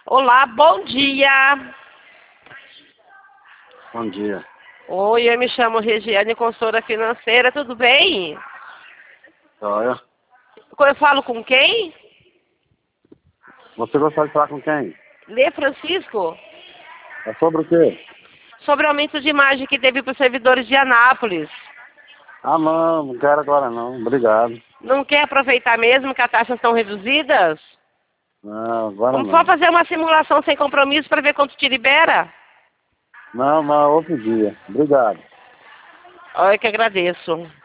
Olá, bom dia. Bom dia. Oi, eu me chamo Regiane, consultora financeira, tudo bem? Olha, Eu falo com quem? você gostaria de falar com quem? Lê Francisco? É sobre o quê? Sobre o aumento de margem que teve para os servidores de Anápolis. Ah, não quero agora não. Obrigado. Não quer aproveitar mesmo que as taxas estão reduzidas? Não, agora Vamos só não. fazer uma simulação sem compromisso para ver quanto te libera? Não, mas outro dia. Obrigado. Olha que agradeço.